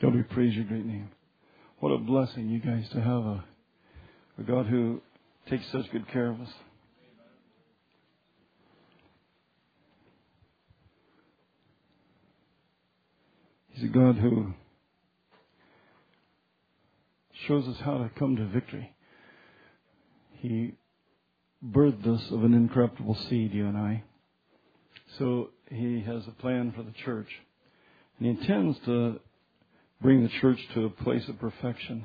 God, we praise your great name. What a blessing, you guys, to have a God who takes such good care of us. He's a God who shows us how to come to victory. He birthed us of an incorruptible seed, you and I. So He has a plan for the church. And He intends to bring the church to a place of perfection.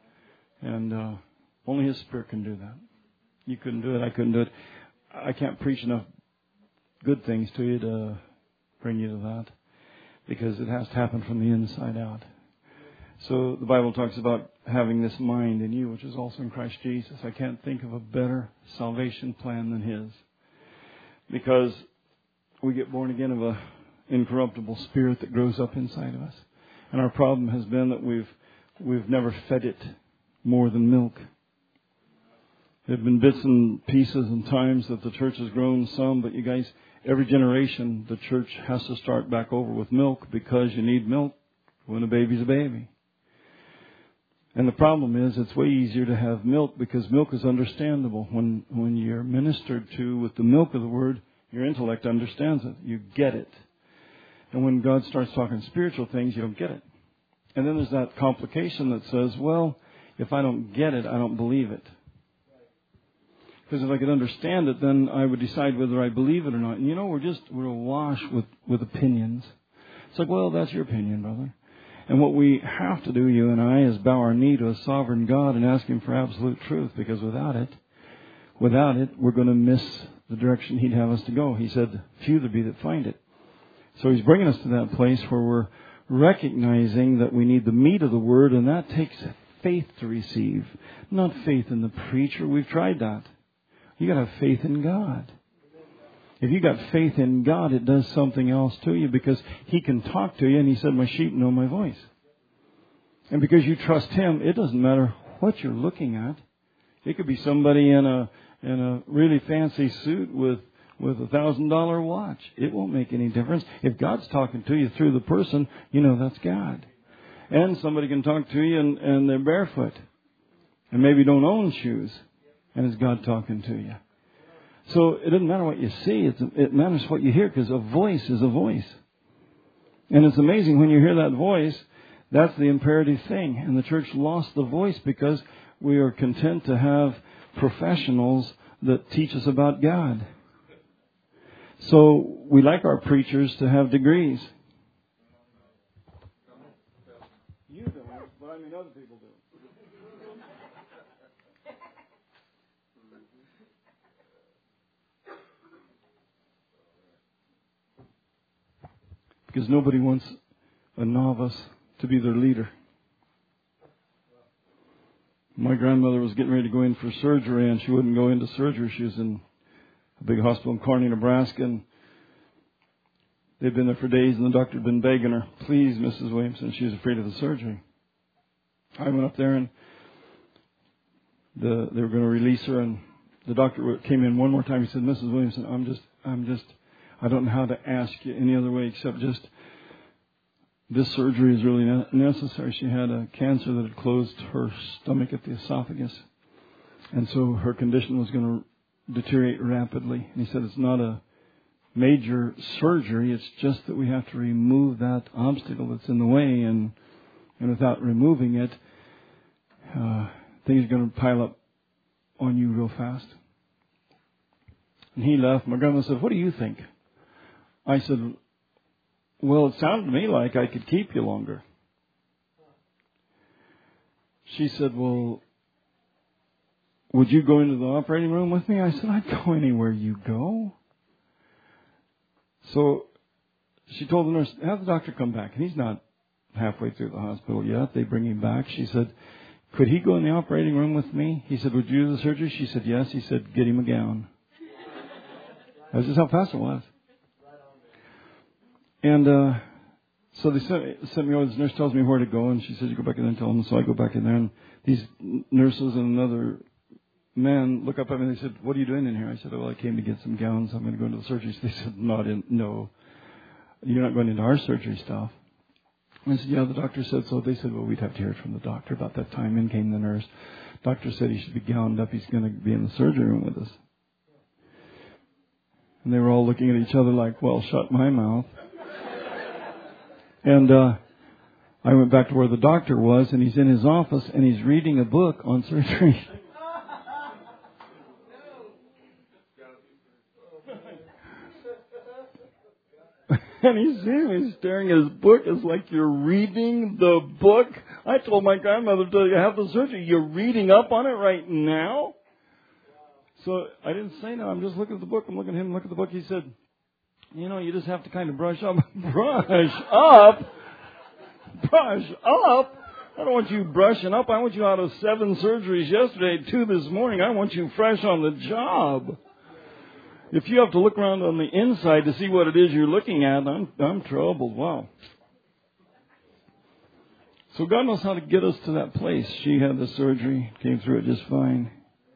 And only His Spirit can do that. You couldn't do it. I couldn't do it. I can't preach enough good things to you to bring you to that, because it has to happen from the inside out. So the Bible talks about having this mind in you, which is also in Christ Jesus. I can't think of a better salvation plan than His, because we get born again of a incorruptible spirit that grows up inside of us. And our problem has been that we've never fed it more than milk. There have been bits and pieces and times that the church has grown some, but you guys, every generation the church has to start back over with milk, because you need milk when a baby's a baby. And the problem is, it's way easier to have milk, because milk is understandable. When you're ministered to with the milk of the Word, your intellect understands it. You get it. And when God starts talking spiritual things, you don't get it. And then there's that complication that says, well, if I don't get it, I don't believe it. Because if I could understand it, then I would decide whether I believe it or not. And we're awash with opinions. It's like, well, that's your opinion, brother. And what we have to do, you and I, is bow our knee to a sovereign God and ask Him for absolute truth. Because without it, we're going to miss the direction He'd have us to go. He said, few there be that find it. So He's bringing us to that place where we're recognizing that we need the meat of the Word, and that takes faith to receive, not faith in the preacher. We've tried that. You got to have faith in God. If you got faith in God, it does something else to you, because He can talk to you, and He said, my sheep know my voice. And because you trust Him, it doesn't matter what you're looking at. It could be somebody in a really fancy suit with $1,000 watch. It won't make any difference. If God's talking to you through the person, that's God. And somebody can talk to you and they're barefoot and maybe don't own shoes, and it's God talking to you. So it doesn't matter what you see. It matters what you hear, because a voice is a voice. And it's amazing when you hear that voice, that's the imperative thing. And the church lost the voice because we are content to have professionals that teach us about God. So we like our preachers to have degrees. You don't, but I mean other people do. Because nobody wants a novice to be their leader. My grandmother was getting ready to go in for surgery, and she wouldn't go into surgery. She was in a big hospital in Kearney, Nebraska, and they'd been there for days, and the doctor had been begging her, please, Mrs. Williamson. She was afraid of the surgery. I went up there, and they were going to release her, and the doctor came in one more time. He said, Mrs. Williamson, I don't know how to ask you any other way except just this surgery is really necessary. She had a cancer that had closed her stomach at the esophagus. And so her condition was going to deteriorate rapidly. And he said, it's not a major surgery. It's just that we have to remove that obstacle that's in the way. And without removing it, things are going to pile up on you real fast. And he left. My grandma said, what do you think? I said, well, it sounded to me like I could keep you longer. She said, well, would you go into the operating room with me? I said, I'd go anywhere you go. So she told the nurse, have the doctor come back. And he's not halfway through the hospital yet. They bring him back. She said, could he go in the operating room with me? He said, would you do the surgery? She said, yes. He said, get him a gown. That's just how fast it was. And so they sent me over. This nurse tells me where to go, and she says, you go back in there and tell them. So I go back in there, and these nurses and another man look up at me, and they said, what are you doing in here? I said, well, I came to get some gowns. I'm going to go into the surgery. So they said, no, you're not going into our surgery stuff. I said, yeah, the doctor said so. They said, well, we'd have to hear it from the doctor. About that time, in came the nurse. Doctor said he should be gowned up. He's going to be in the surgery room with us. And they were all looking at each other like, well, shut my mouth. And I went back to where the doctor was, and he's in his office, and he's reading a book on surgery. And he's seeing me staring at his book. It's like, you're reading the book? I told my grandmother to have the surgery. You're reading up on it right now? So I didn't say no. I'm just looking at the book. I'm looking at him, look at the book. He said, you know, you just have to kind of brush up. Brush up? Brush up? I don't want you brushing up. I want you out of 7 surgeries yesterday, 2 this morning. I want you fresh on the job. If you have to look around on the inside to see what it is you're looking at, I'm troubled. Wow. So God knows how to get us to that place. She had the surgery, came through it just fine.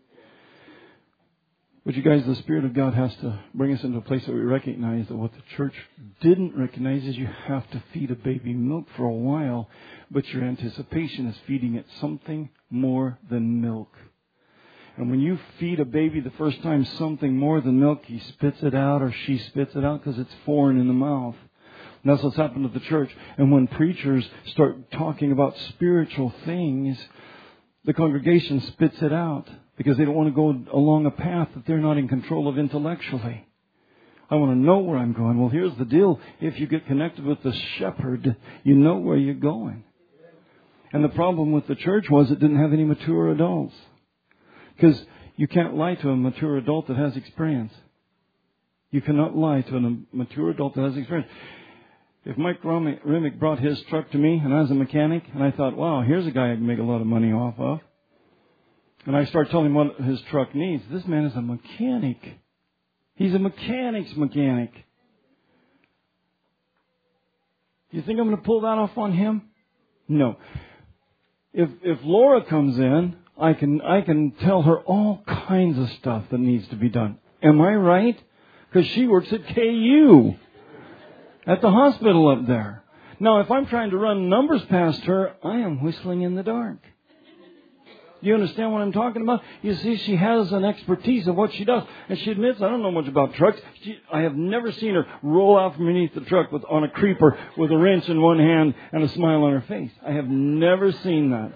But you guys, the Spirit of God has to bring us into a place that we recognize that what the church didn't recognize is you have to feed a baby milk for a while, but your anticipation is feeding it something more than milk. And when you feed a baby the first time something more than milk, he spits it out or she spits it out because it's foreign in the mouth. And that's what's happened to the church. And when preachers start talking about spiritual things, the congregation spits it out because they don't want to go along a path that they're not in control of intellectually. I want to know where I'm going. Well, here's the deal. If you get connected with the shepherd, you know where you're going. And the problem with the church was it didn't have any mature adults. Because you can't lie to a mature adult that has experience. You cannot lie to a mature adult that has experience. If Mike Remick brought his truck to me and I was a mechanic, and I thought, wow, here's a guy I can make a lot of money off of. And I start telling him what his truck needs. This man is a mechanic. He's a mechanic's mechanic. You think I'm going to pull that off on him? No. If Laura comes in, I can tell her all kinds of stuff that needs to be done. Am I right? Because she works at KU, at the hospital up there. Now, if I'm trying to run numbers past her, I am whistling in the dark. Do you understand what I'm talking about? You see, she has an expertise of what she does. And she admits, I don't know much about trucks. I have never seen her roll out from beneath the truck on a creeper with a wrench in one hand and a smile on her face. I have never seen that.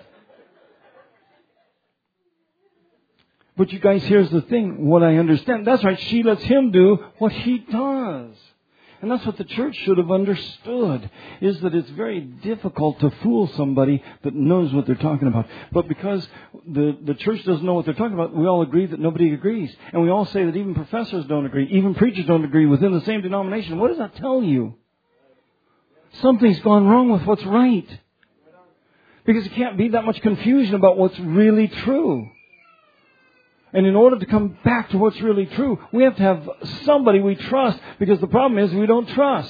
But you guys, here's the thing. What I understand, that's right, she lets him do what he does. And that's what the church should have understood, is that it's very difficult to fool somebody that knows what they're talking about. But because the church doesn't know what they're talking about, we all agree that nobody agrees. And we all say that even professors don't agree, even preachers don't agree within the same denomination. What does that tell you? Something's gone wrong with what's right. Because there can't be that much confusion about what's really true. And in order to come back to what's really true, we have to have somebody we trust, because the problem is we don't trust.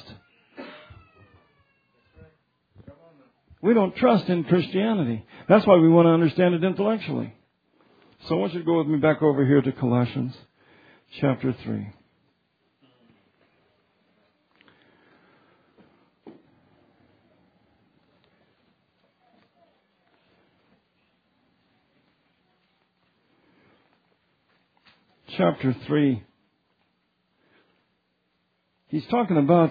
We don't trust in Christianity. That's why we want to understand it intellectually. So I want you to go with me back over here to Colossians chapter 3. Chapter 3. He's talking about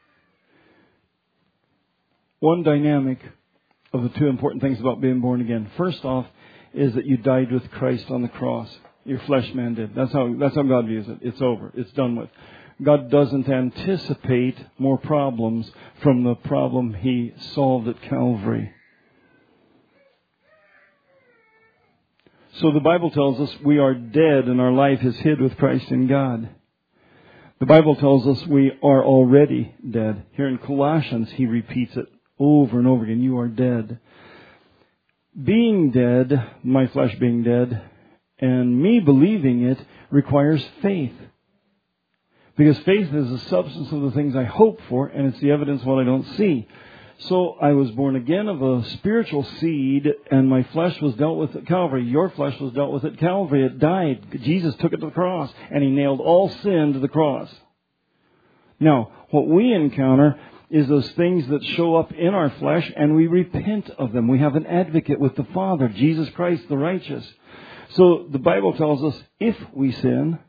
one dynamic of the 2 important things about being born again. First off is that you died with Christ on the cross. Your flesh man did. That's how God views it. It's over. It's done with. God doesn't anticipate more problems from the problem He solved at Calvary. So the Bible tells us we are dead and our life is hid with Christ in God. The Bible tells us we are already dead. Here in Colossians, he repeats it over and over again. You are dead. Being dead, my flesh being dead, and me believing it requires faith. Because faith is the substance of the things I hope for, and it's the evidence of what I don't see. So I was born again of a spiritual seed, and my flesh was dealt with at Calvary. Your flesh was dealt with at Calvary. It died. Jesus took it to the cross, and He nailed all sin to the cross. Now, what we encounter is those things that show up in our flesh, and we repent of them. We have an advocate with the Father, Jesus Christ the righteous. So the Bible tells us if we sin,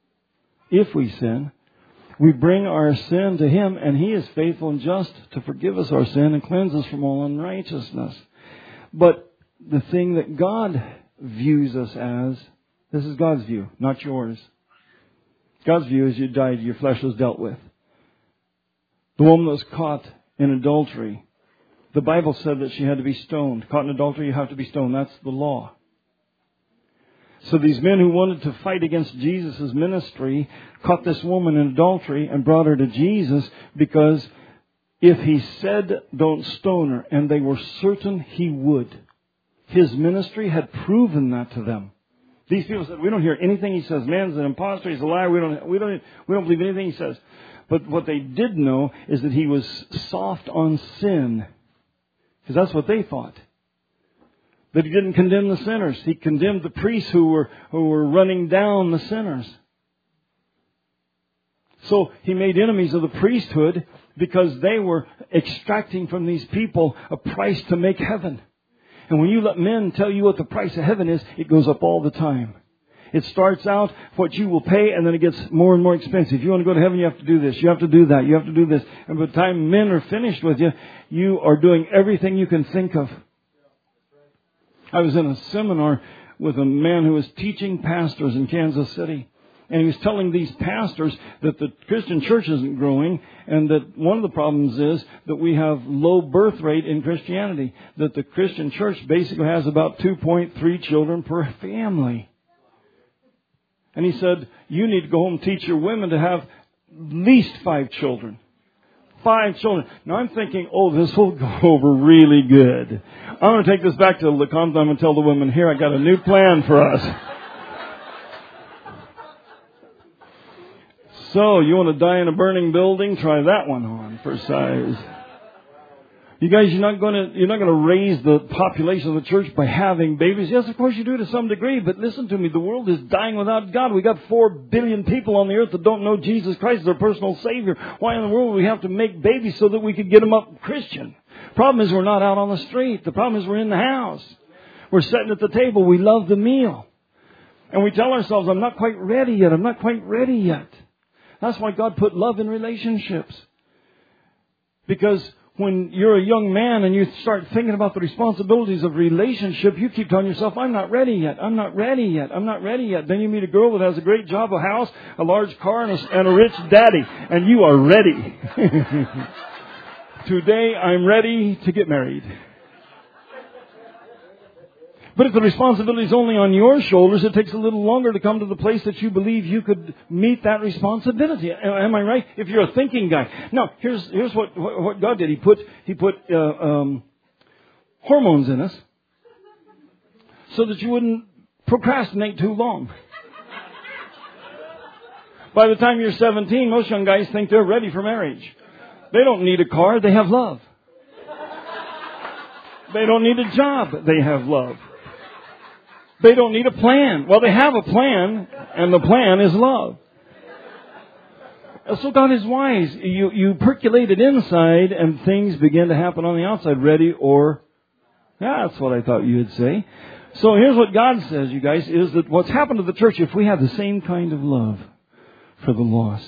we bring our sin to Him, and He is faithful and just to forgive us our sin and cleanse us from all unrighteousness. But the thing that God views us as, this is God's view, not yours. God's view is you died, your flesh was dealt with. The woman that was caught in adultery, the Bible said that she had to be stoned. Caught in adultery, you have to be stoned. That's the law. So these men who wanted to fight against Jesus' ministry caught this woman in adultery and brought her to Jesus, because if He said, don't stone her, and they were certain He would, His ministry had proven that to them. These people said, we don't hear anything He says. Man's an imposter. He's a liar. We don't believe anything He says. But what they did know is that He was soft on sin. Because that's what they thought. That He didn't condemn the sinners. He condemned the priests who were running down the sinners. So He made enemies of the priesthood because they were extracting from these people a price to make heaven. And when you let men tell you what the price of heaven is, it goes up all the time. It starts out what you will pay, and then it gets more and more expensive. If you want to go to heaven, you have to do this. You have to do that. You have to do this. And by the time men are finished with you, you are doing everything you can think of. I was in a seminar with a man who was teaching pastors in Kansas City. And he was telling these pastors that the Christian church isn't growing, and that one of the problems is that we have low birth rate in Christianity. That the Christian church basically has about 2.3 children per family. And he said, you need to go home and teach your women to have at least 5 children. 5 children. Now I'm thinking, this will go over really good. I'm going to take this back to LeCompte. I'm going to tell the women, here, I got a new plan for us. So, you want to die in a burning building? Try that one on for size. You guys, you're not going to raise the population of the church by having babies. Yes, of course you do to some degree, but listen to me. The world is dying without God. We got 4 billion people on the earth that don't know Jesus Christ as their personal Savior. Why in the world do we have to make babies so that we could get them up Christian? Problem is we're not out on the street. The problem is we're in the house. We're sitting at the table. We love the meal. And we tell ourselves, I'm not quite ready yet. I'm not quite ready yet. That's why God put love in relationships. Because when you're a young man and you start thinking about the responsibilities of relationship, you keep telling yourself, I'm not ready yet. I'm not ready yet. I'm not ready yet. Then you meet a girl that has a great job, a house, a large car, and a rich daddy. And you are ready. Today I'm ready to get married. But if the responsibility is only on your shoulders, it takes a little longer to come to the place that you believe you could meet that responsibility. Am I right? If you're a thinking guy. Now, here's what God did. He put hormones in us so that you wouldn't procrastinate too long. By the time you're 17, most young guys think they're ready for marriage. They don't need a car. They have love. They don't need a job. They have love. They don't need a plan. Well, they have a plan, and the plan is love. So God is wise. You percolate it inside, and things begin to happen on the outside. Ready or... Yeah, that's what I thought you would say. So here's what God says, you guys, is that what's happened to the church, if we have the same kind of love for the lost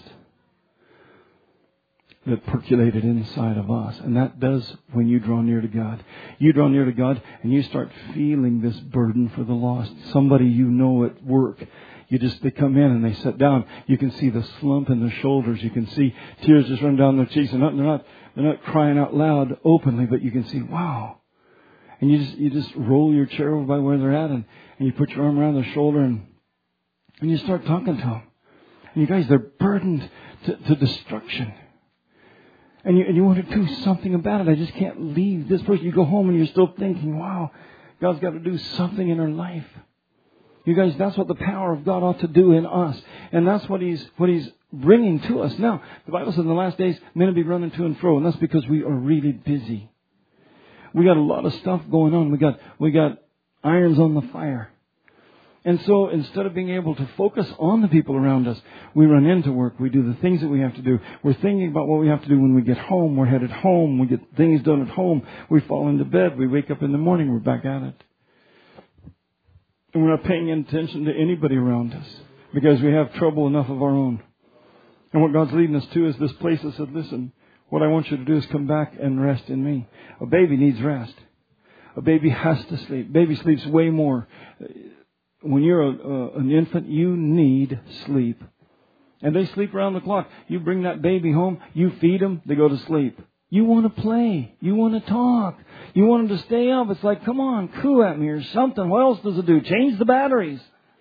that percolated inside of us. And that does when you draw near to God. You draw near to God and you start feeling this burden for the lost. Somebody you know at work. They come in and they sit down. You can see the slump in their shoulders. You can see tears just run down their cheeks. They're not crying out loud openly, but you can see, wow. And you just roll your chair over by where they're at and you put your arm around their shoulder and you start talking to them. And you guys, they're burdened to destruction. And you want to do something about it. I just can't leave this person. You go home and you're still thinking, wow, God's got to do something in her life. You guys, that's what the power of God ought to do in us. And that's what He's bringing to us. Now, the Bible says in the last days, men will be running to and fro. And that's because we are really busy. We got a lot of stuff going on. We got irons on the fire. And so instead of being able to focus on the people around us, we run into work. We do the things that we have to do. We're thinking about what we have to do when we get home. We're headed home. We get things done at home. We fall into bed. We wake up in the morning. We're back at it. And we're not paying attention to anybody around us because we have trouble enough of our own. And what God's leading us to is this place that said, listen, what I want you to do is come back and rest in me. A baby needs rest. A baby has to sleep. Baby sleeps way more. When you're an infant, you need sleep. And they sleep around the clock. You bring that baby home, you feed them, they go to sleep. You want to play. You want to talk. You want them to stay up. It's like, come on, coo at me or something. What else does it do? Change the batteries.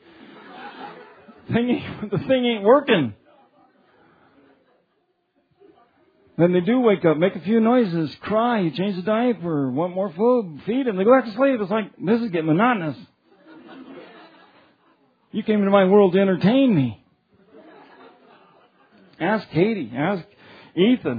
The thing ain't working. Then they do wake up, make a few noises, cry, you change the diaper, want more food, feed them. They go back to sleep. It's like, this is getting monotonous. You came into my world to entertain me. Ask Katie, ask Ethan.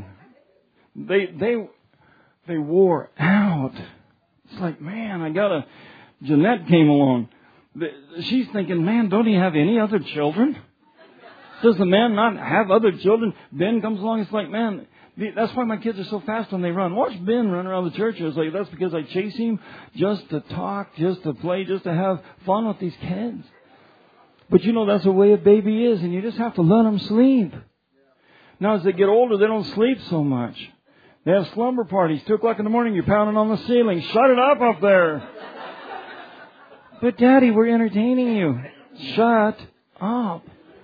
They wore out. It's like, man, Jeanette came along. She's thinking, man, don't he have any other children? Does the man not have other children? Ben comes along, it's like, man, that's why my kids are so fast when they run. Watch Ben run around the church. It's like, that's because I chase him just to talk, just to play, just to have fun with these kids. But you know, that's the way a baby is, and you just have to let them sleep. Now, as they get older, they don't sleep so much. They have slumber parties. 2 o'clock in the morning, you're pounding on the ceiling. Shut it up there. But Daddy, we're entertaining you. Shut up.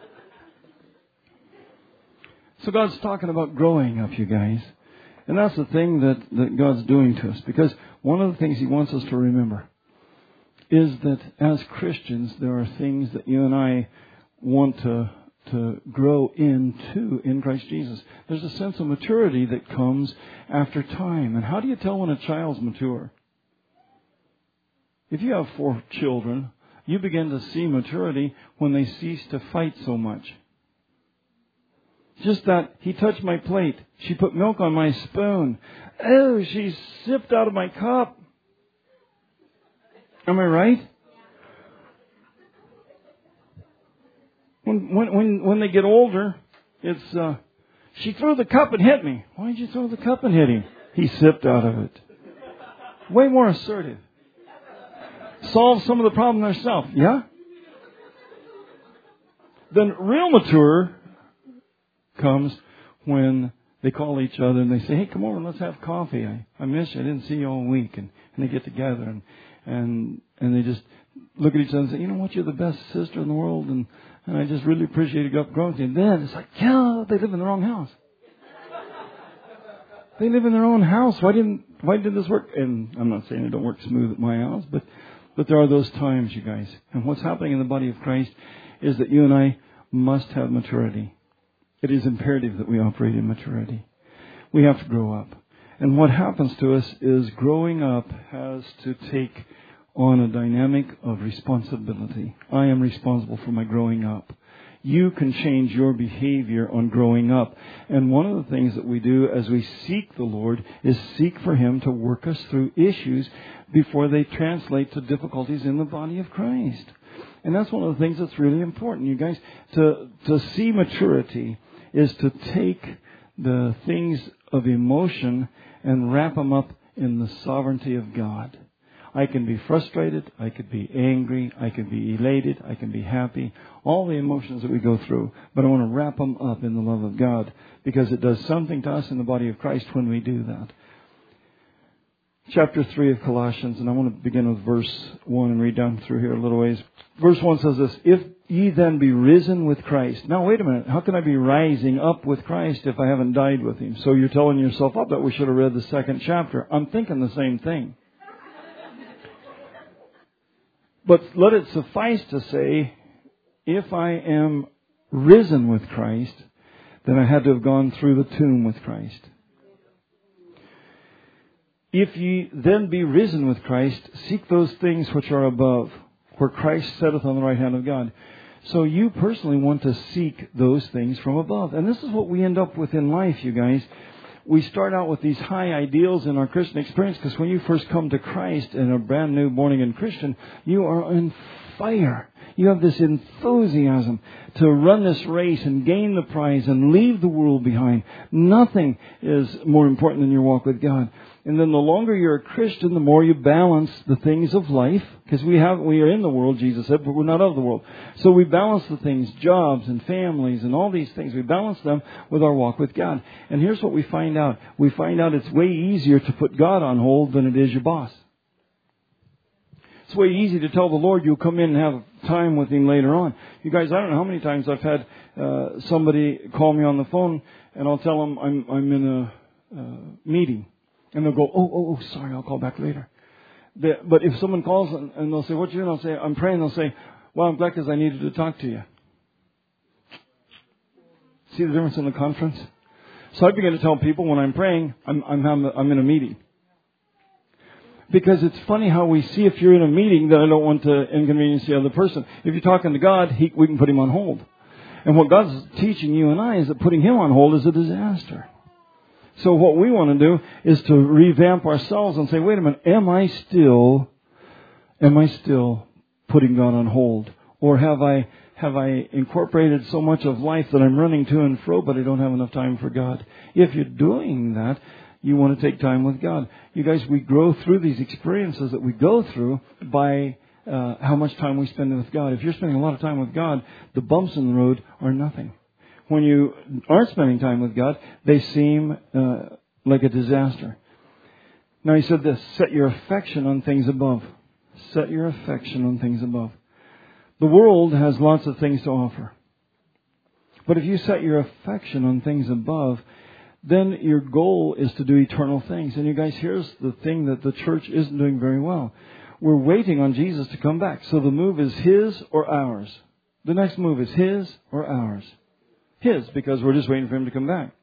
So God's talking about growing up, you guys. And that's the thing that God's doing to us. Because one of the things He wants us to remember is that as Christians, there are things that you and I want to grow into in Christ Jesus. There's a sense of maturity that comes after time. And how do you tell when a child's mature? If you have 4 children, you begin to see maturity when they cease to fight so much. Just that, he touched my plate. She put milk on my spoon. Oh, she sipped out of my cup. Am I right? When they get older, it's, she threw the cup and hit me. Why did you throw the cup and hit him? He sipped out of it. Way more assertive. Solve some of the problem themselves. Yeah? Then real mature comes when they call each other and they say, hey, come over and let's have coffee. I miss you. I didn't see you all week. And they get together and they just look at each other and say, you know what, you're the best sister in the world and I just really appreciate you growing with you. And then it's like, yeah, they live in the wrong house. They live in their own house. Why did this work? And I'm not saying it don't work smooth at my house, but there are those times, you guys. And what's happening in the body of Christ is that you and I must have maturity. It is imperative that we operate in maturity. We have to grow up. And what happens to us is growing up has to take on a dynamic of responsibility. I am responsible for my growing up. You can change your behavior on growing up. And one of the things that we do as we seek the Lord is seek for Him to work us through issues before they translate to difficulties in the body of Christ. And that's one of the things that's really important, you guys. To see maturity is to take the things of emotion and wrap them up in the sovereignty of God. I can be frustrated, I could be angry, I can be elated, I can be happy, all the emotions that we go through, but I want to wrap them up in the love of God because it does something to us in the body of Christ when we do that. Chapter 3 of Colossians, and I want to begin with verse 1 and read down through here a little ways. Verse 1 says this, if ye then be risen with Christ. Now wait a minute, how can I be rising up with Christ if I haven't died with Him? So you're telling yourself, I bet we should have read the 2nd chapter. I'm thinking the same thing. But let it suffice to say, if I am risen with Christ, then I had to have gone through the tomb with Christ. If ye then be risen with Christ, seek those things which are above, where Christ sitteth on the right hand of God. So you personally want to seek those things from above. And this is what we end up with in life, you guys. we start out with these high ideals in our Christian experience, because when you first come to Christ and a brand new born-again Christian, you are on fire. You have this enthusiasm to run this race and gain the prize and leave the world behind. Nothing is more important than your walk with God. And then the longer you're a Christian, the more you balance the things of life. Because we are in the world, Jesus said, but we're not of the world. So we balance the things, jobs and families and all these things. We balance them with our walk with God. And here's what we find out. We find out it's way easier to put God on hold than it is your boss. It's way easy to tell the Lord you'll come in and have time with Him later on. You guys, I don't know how many times I've had somebody call me on the phone, and I'll tell them I'm in a meeting. And they'll go, oh, sorry, I'll call back later. But if someone calls and they'll say, what you doing? I'll say, I'm praying. They'll say, well, I'm glad because I needed to talk to you. See the difference in the conference? So I begin to tell people when I'm praying, I'm in a meeting. Because it's funny how we see if you're in a meeting that I don't want to inconvenience the other person. If you're talking to God, we can put Him on hold. And what God's teaching you and I is that putting Him on hold is a disaster. So what we want to do is to revamp ourselves and say, wait a minute, am I still putting God on hold? Or have I incorporated so much of life that I'm running to and fro, but I don't have enough time for God? If you're doing that, you want to take time with God. You guys, we grow through these experiences that we go through by how much time we spend with God. If you're spending a lot of time with God, the bumps in the road are nothing. When you aren't spending time with God, they seem like a disaster. Now He said this, set your affection on things above. Set your affection on things above. The world has lots of things to offer. But if you set your affection on things above, then your goal is to do eternal things. And you guys, here's the thing that the church isn't doing very well. We're waiting on Jesus to come back. So the move is His or ours. The next move is His or ours. His, because we're just waiting for Him to come back.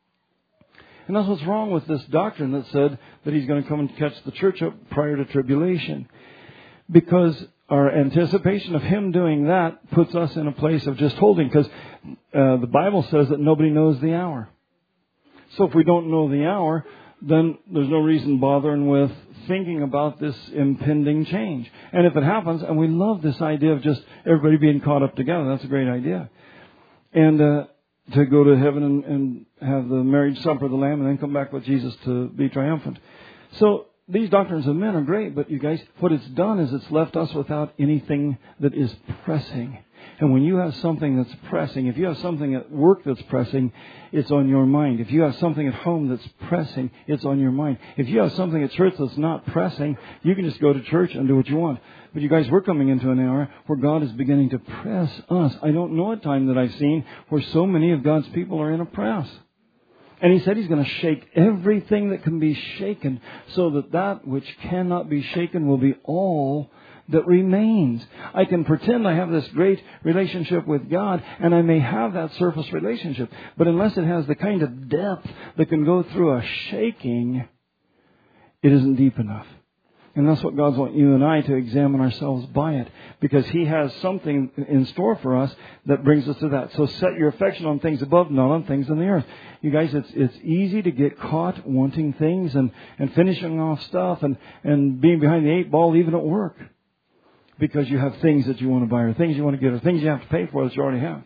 And that's what's wrong with this doctrine that said that He's going to come and catch the church up prior to tribulation. Because our anticipation of Him doing that puts us in a place of just holding. Because the Bible says that nobody knows the hour. So if we don't know the hour, then there's no reason bothering with thinking about this impending change. And if it happens, and we love this idea of just everybody being caught up together, that's a great idea. And to go to heaven and have the marriage supper of the Lamb and then come back with Jesus to be triumphant. So these doctrines of men are great, but you guys, what it's done is it's left us without anything that is pressing. And when you have something that's pressing, if you have something at work that's pressing, it's on your mind. If you have something at home that's pressing, it's on your mind. If you have something at church that's not pressing, you can just go to church and do what you want. But you guys, we're coming into an era where God is beginning to press us. I don't know a time that I've seen where so many of God's people are in a press. And He said He's going to shake everything that can be shaken, so that that which cannot be shaken will be all that remains. I can pretend I have this great relationship with God, and I may have that surface relationship. But unless it has the kind of depth that can go through a shaking, it isn't deep enough. And that's what God's wanting you and I to examine ourselves by it. Because He has something in store for us that brings us to that. So set your affection on things above, not on things on the earth. You guys, it's easy to get caught wanting things and finishing off stuff and being behind the 8 ball even at work. Because you have things that you want to buy or things you want to get or things you have to pay for that you already have.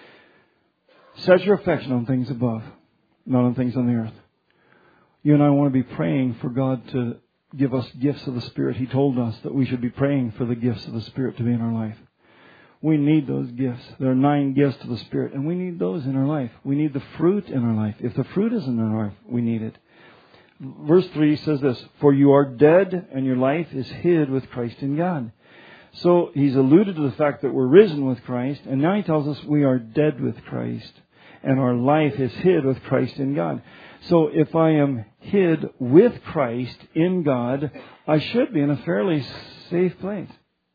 Set your affection on things above, not on things on the earth. You and I want to be praying for God to give us gifts of the Spirit. He told us that we should be praying for the gifts of the Spirit to be in our life. We need those gifts. There are 9 gifts of the Spirit, and we need those in our life. We need the fruit in our life. If the fruit isn't in our life, we need it. Verse 3 says this, for you are dead, and your life is hid with Christ in God. So He's alluded to the fact that we're risen with Christ, and now He tells us we are dead with Christ, and our life is hid with Christ in God. So if I am hid with Christ in God, I should be in a fairly safe place.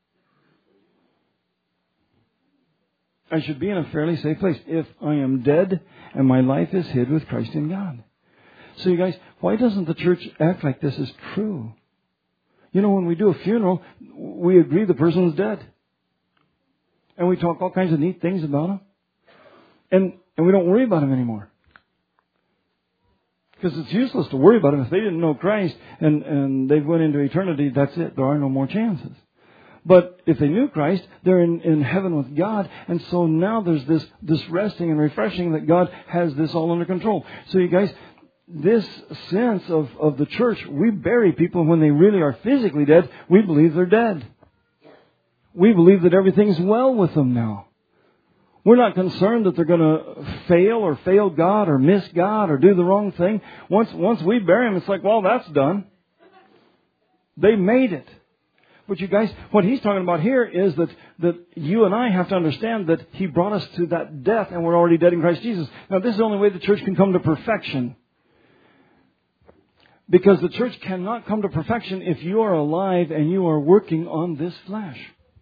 I should be in a fairly safe place if I am dead and my life is hid with Christ in God. So you guys, why doesn't the church act like this is true? You know, when we do a funeral, we agree the person's dead. And we talk all kinds of neat things about him. And we don't worry about him anymore. Because it's useless to worry about them. If they didn't know Christ and they went into eternity, that's it. There are no more chances. But if they knew Christ, they're in heaven with God. And so now there's this resting and refreshing that God has this all under control. So you guys, this sense of the church, we bury people when they really are physically dead. We believe they're dead. We believe that everything's well with them now. We're not concerned that they're going to fail God or miss God or do the wrong thing. Once we bury them, it's like, well, that's done. They made it. But you guys, what he's talking about here is that you and I have to understand that He brought us to that death and we're already dead in Christ Jesus. Now, this is the only way the church can come to perfection. Because the church cannot come to perfection if you are alive and you are working on this flesh.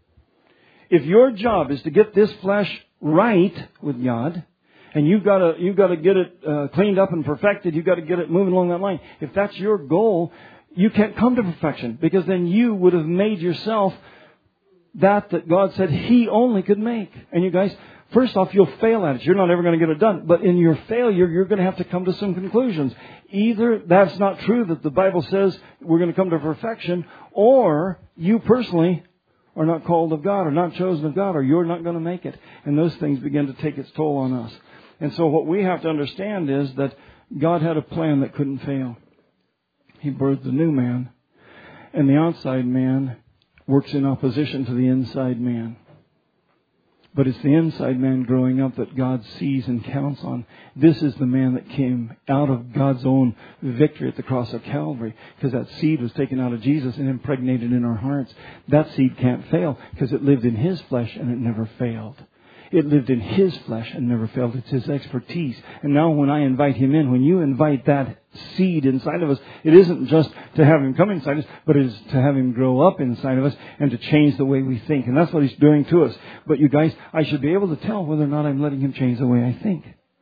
If your job is to get this flesh right with God, and you've got to get it cleaned up and perfected, you've got to get it moving along that line. If that's your goal, you can't come to perfection, because then you would have made yourself that God said He only could make. And you guys, first off, you'll fail at it. You're not ever going to get it done. But in your failure, you're going to have to come to some conclusions. Either that's not true, that the Bible says we're going to come to perfection, or you personally are not called of God or not chosen of God, or you're not going to make it. And those things begin to take its toll on us. And so what we have to understand is that God had a plan that couldn't fail. He birthed the new man, and the outside man works in opposition to the inside man. But it's the inside man growing up that God sees and counts on. This is the man that came out of God's own victory at the cross of Calvary, because that seed was taken out of Jesus and impregnated in our hearts. That seed can't fail because it lived in His flesh and it never failed. It lived in His flesh and never failed. It's His expertise. And now when I invite Him in, when you invite that seed inside of us, it isn't just to have Him come inside us, but it is to have Him grow up inside of us and to change the way we think. And that's what He's doing to us. But you guys, I should be able to tell whether or not I'm letting Him change the way I think.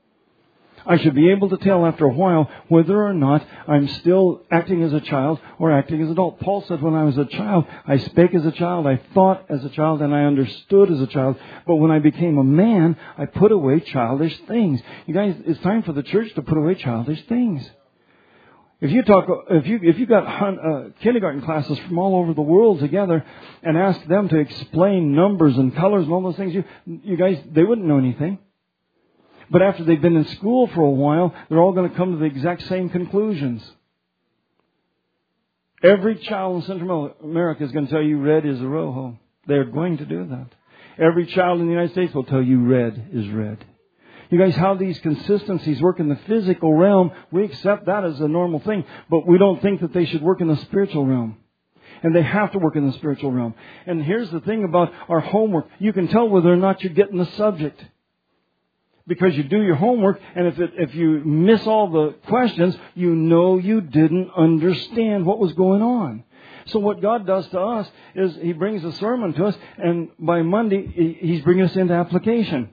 I should be able to tell after a while whether or not I'm still acting as a child or acting as an adult. Paul said, when I was a child, I spake as a child, I thought as a child, and I understood as a child. But when I became a man, I put away childish things. You guys, it's time for the church to put away childish things. If you got kindergarten classes from all over the world together and asked them to explain numbers and colors and all those things, you guys, they wouldn't know anything. But after they've been in school for a while, they're all going to come to the exact same conclusions. Every child in Central America is going to tell you red is a rojo. They're going to do that. Every child in the United States will tell you red is red. You guys, how these consistencies work in the physical realm, we accept that as a normal thing, but we don't think that they should work in the spiritual realm. And they have to work in the spiritual realm. And here's the thing about our homework. You can tell whether or not you're getting the subject. Because you do your homework, and if you miss all the questions, you know you didn't understand what was going on. So what God does to us is He brings a sermon to us, and by Monday, He's bringing us into application.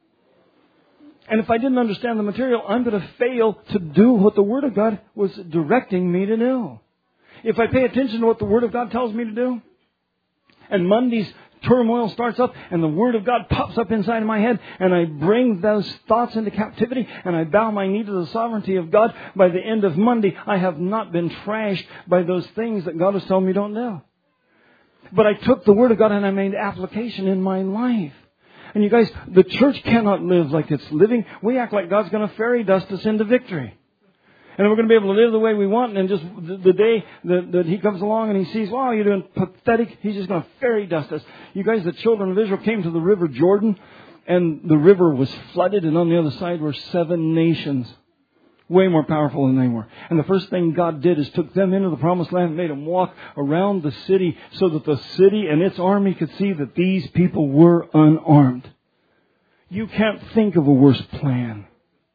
And if I didn't understand the material, I'm going to fail to do what the Word of God was directing me to do. If I pay attention to what the Word of God tells me to do, and Monday's turmoil starts up and the Word of God pops up inside of my head, and I bring those thoughts into captivity and I bow my knee to the sovereignty of God, by the end of Monday, I have not been trashed by those things that God has told me don't do. But I took the Word of God and I made application in my life. And you guys, the church cannot live like it's living. We act like God's going to fairy dust us into victory. And we're going to be able to live the way we want. And just the day that He comes along and He sees, wow, you're doing pathetic, He's just going to fairy dust us. You guys, the children of Israel came to the river Jordan, and the river was flooded, and on the other side were 7 nations. Way more powerful than they were. And the first thing God did is took them into the promised land and made them walk around the city so that the city and its army could see that these people were unarmed. You can't think of a worse plan.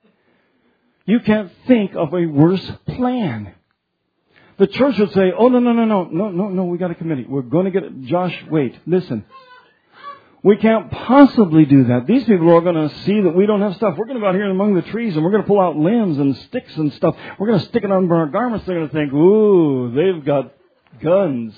You can't think of a worse plan. The church would say, oh, no, we got a committee. We're going to get it. Josh, wait, listen. We can't possibly do that. These people are going to see that we don't have stuff. We're going to go out here among the trees and we're going to pull out limbs and sticks and stuff. We're going to stick it under our garments. They're going to think, ooh, they've got guns.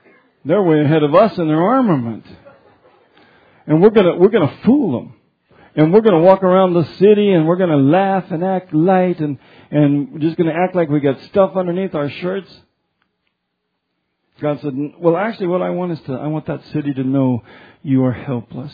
They're way ahead of us in their armament. And we're gonna fool them. And we're going to walk around the city and we're going to laugh and act light and we're just going to act like we got stuff underneath our shirts. God said, well, actually what I want is I want that city to know you are helpless.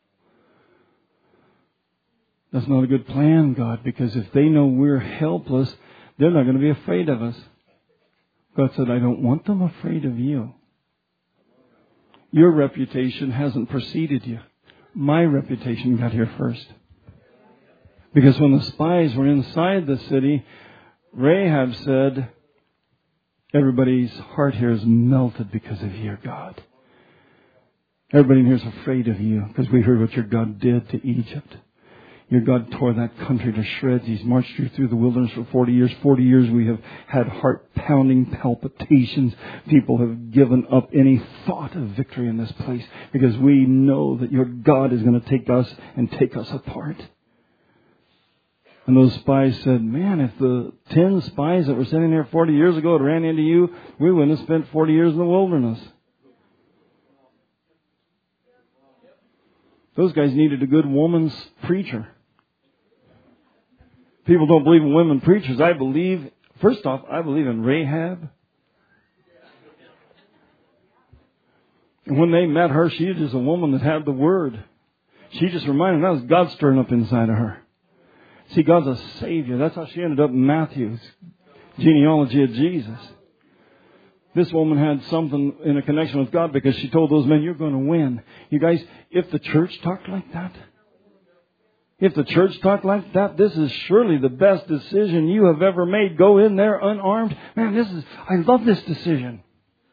That's not a good plan, God, because if they know we're helpless, they're not going to be afraid of us. God said, I don't want them afraid of you. Your reputation hasn't preceded you. My reputation got here first. Because when the spies were inside the city, Rahab said, everybody's heart here is melted because of your God. Everybody in here is afraid of you because we heard what your God did to Egypt. Your God tore that country to shreds. He's marched you through the wilderness for 40 years. 40 years we have had heart-pounding palpitations. People have given up any thought of victory in this place because we know that your God is going to take us and take us apart. And those spies said, man, if the 10 spies that were sitting there 40 years ago had ran into you, we wouldn't have spent 40 years in the wilderness. Those guys needed a good woman's preacher. People don't believe in women preachers. First off, I believe in Rahab. And when they met her, she was just a woman that had the word. She just reminded them that was God stirring up inside of her. See, God's a Savior. That's how she ended up in Matthew's genealogy of Jesus. This woman had something in a connection with God because she told those men, you're going to win. You guys, if the church talked like that, this is surely the best decision you have ever made. Go in there unarmed. Man, I love this decision.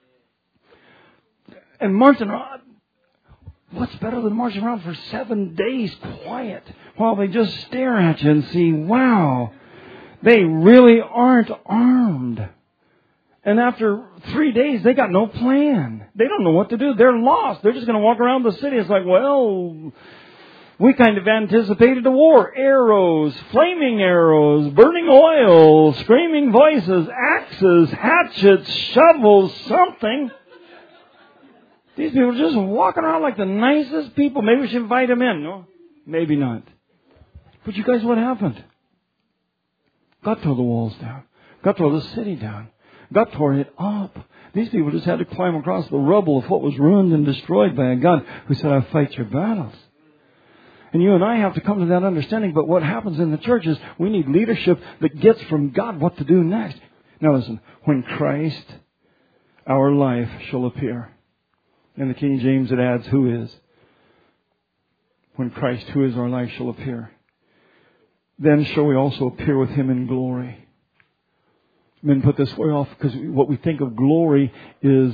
And marching around, what's better than marching around for 7 days quiet while they just stare at you and see, wow, they really aren't armed. And after 3 days, they got no plan. They don't know what to do. They're lost. They're just going to walk around the city. It's like, well, we kind of anticipated a war. Arrows, flaming arrows, burning oil, screaming voices, axes, hatchets, shovels, something. These people are just walking around like the nicest people. Maybe we should invite them in. No, maybe not. But you guys, what happened? God tore the walls down. God tore the city down. God tore it up. These people just had to climb across the rubble of what was ruined and destroyed by a God who said, I'll fight your battles. And you and I have to come to that understanding. But what happens in the church is we need leadership that gets from God what to do next. Now listen, when Christ, our life, shall appear. In the King James it adds, who is? When Christ, who is our life, shall appear. Then shall we also appear with Him in glory. Men put this way off because what we think of glory is,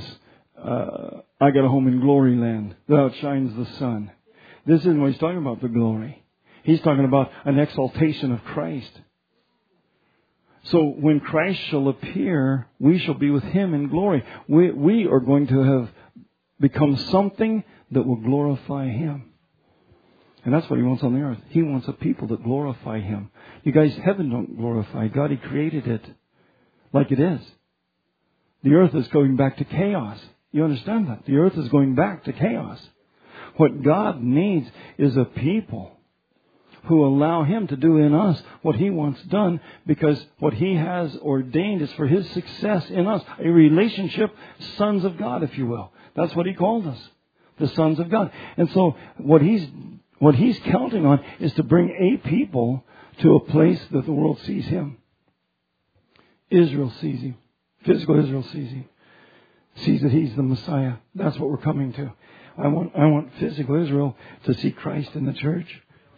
I got a home in glory land. That outshines the sun. This isn't what he's talking about, the glory. He's talking about an exaltation of Christ. So when Christ shall appear, we shall be with Him in glory. We are going to have become something that will glorify Him. And that's what He wants on the earth. He wants a people that glorify Him. You guys, heaven don't glorify God. He created it like it is. The earth is going back to chaos. You understand that? The earth is going back to chaos. What God needs is a people who allow Him to do in us what He wants done, because what He has ordained is for His success in us. A relationship, sons of God, if you will. That's what He called us. The sons of God. And so what He's counting on is to bring a people to a place that the world sees Him. Israel sees Him. Physical Israel sees Him. Sees that He's the Messiah. That's what we're coming to. I want physical Israel to see Christ in the church.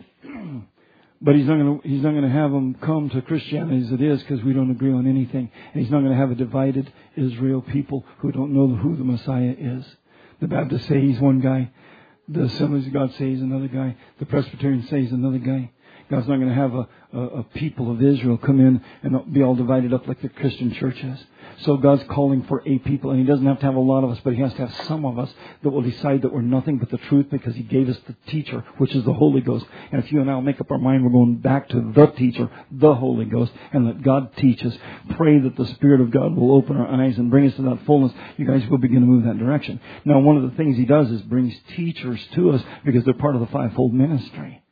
But He's not going to have them come to Christianity as it is, because we don't agree on anything. And He's not going to have a divided Israel people who don't know who the Messiah is. The Baptists say He's one guy. The Assemblies of God say He's another guy. The Presbyterians say He's another guy. God's not going to have a people of Israel come in and be all divided up like the Christian church is. So God's calling for a people, and He doesn't have to have a lot of us, but He has to have some of us that will decide that we're nothing but the truth, because He gave us the teacher, which is the Holy Ghost. And if you and I will make up our mind, we're going back to the teacher, the Holy Ghost, and let God teach us. Pray that the Spirit of God will open our eyes and bring us to that fullness. You guys will begin to move that direction. Now, one of the things He does is brings teachers to us, because they're part of the fivefold ministry.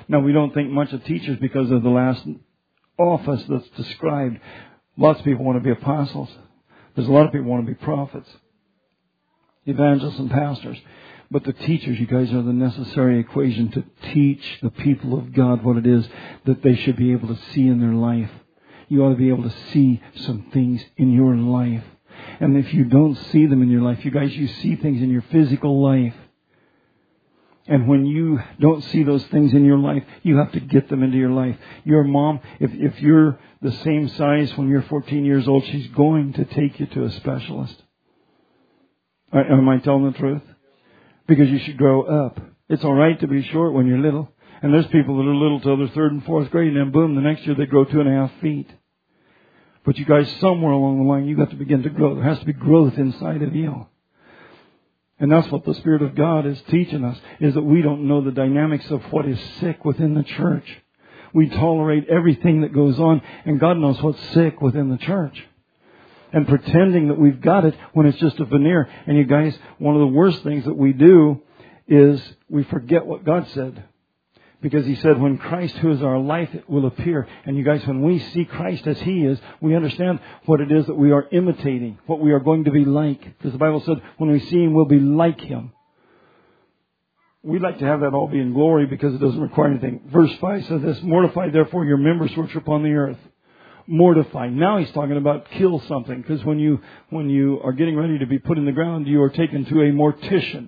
Now, we don't think much of teachers because of the last office that's described. Lots of people want to be apostles. There's a lot of people who want to be prophets, evangelists and pastors. But the teachers, you guys, are the necessary equation to teach the people of God what it is that they should be able to see in their life. You ought to be able to see some things in your life. And if you don't see them in your life, you guys, you see things in your physical life. And when you don't see those things in your life, you have to get them into your life. Your mom, if you're the same size when you're 14 years old, she's going to take you to a specialist. Am I telling the truth? Because you should grow up. It's all right to be short when you're little. And there's people that are little till they're 3rd and 4th grade, and then boom, the next year they grow 2.5 feet. But you guys, somewhere along the line, you've got to begin to grow. There has to be growth inside of you. And that's what the Spirit of God is teaching us, is that we don't know the dynamics of what is sick within the church. We tolerate everything that goes on, and God knows what's sick within the church. And pretending that we've got it when it's just a veneer. And you guys, one of the worst things that we do is we forget what God said. Because He said, when Christ, who is our life, will appear. And you guys, when we see Christ as He is, we understand what it is that we are imitating, what we are going to be like. Because the Bible said, when we see Him, we'll be like Him. We'd like to have that all be in glory because it doesn't require anything. Verse 5 says this, mortify therefore your members which are upon the earth. Mortify. Now He's talking about kill something. Because when you are getting ready to be put in the ground, you are taken to a mortician.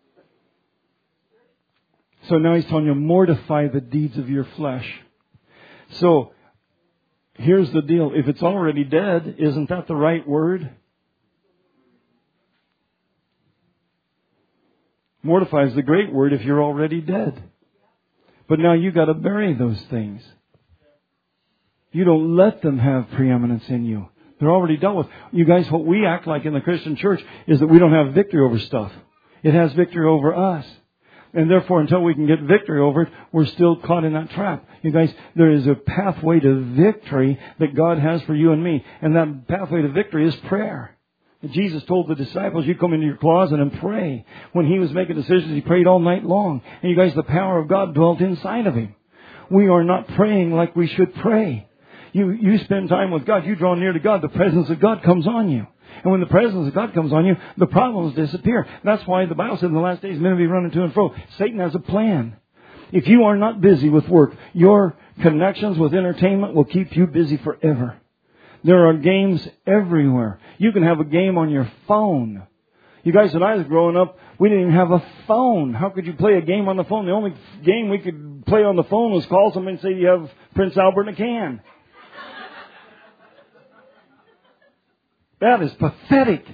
So now He's telling you, mortify the deeds of your flesh. So, here's the deal. If it's already dead, isn't that the right word? Mortify is the great word if you're already dead. But now you've got to bury those things. You don't let them have preeminence in you. They're already dealt with. You guys, what we act like in the Christian church is that we don't have victory over stuff. It has victory over us. And therefore, until we can get victory over it, we're still caught in that trap. You guys, there is a pathway to victory that God has for you and me. And that pathway to victory is prayer. And Jesus told the disciples, you come into your closet and pray. When He was making decisions, He prayed all night long. And you guys, the power of God dwelt inside of Him. We are not praying like we should pray. You spend time with God. You draw near to God. The presence of God comes on you. And when the presence of God comes on you, the problems disappear. That's why the Bible said in the last days, men will be running to and fro. Satan has a plan. If you are not busy with work, your connections with entertainment will keep you busy forever. There are games everywhere. You can have a game on your phone. You guys, when I was growing up, we didn't even have a phone. How could you play a game on the phone? The only game we could play on the phone was call somebody and say, you have Prince Albert in a can. That is pathetic.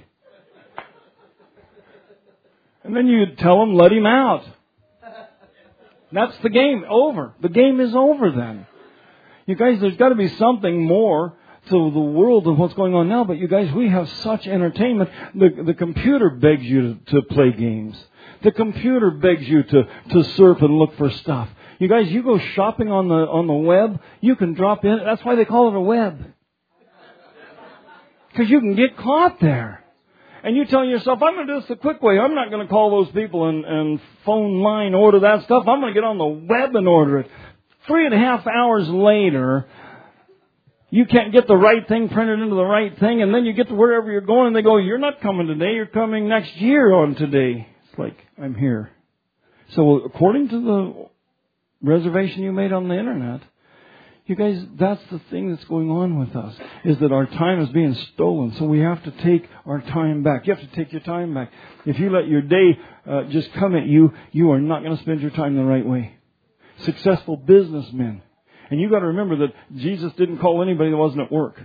And then you'd tell them, let him out. That's the game. Over. The game is over then. You guys, there's got to be something more to the world than what's going on now. But you guys, we have such entertainment. The computer begs you to play games. The computer begs you to surf and look for stuff. You guys, you go shopping on the web, you can drop in. That's why they call it a web. Because you can get caught there. And you tell yourself, I'm going to do this the quick way. I'm not going to call those people and phone line order that stuff. I'm going to get on the web and order it. 3.5 hours later, you can't get the right thing printed into the right thing. And then you get to wherever you're going and they go, you're not coming today. You're coming next year on today. It's like, I'm here. So according to the reservation you made on the internet, you guys, that's the thing that's going on with us, is that our time is being stolen. So we have to take our time back. You have to take your time back. If you let your day just come at you, you are not going to spend your time the right way. Successful businessmen. And you got to remember that Jesus didn't call anybody that wasn't at work.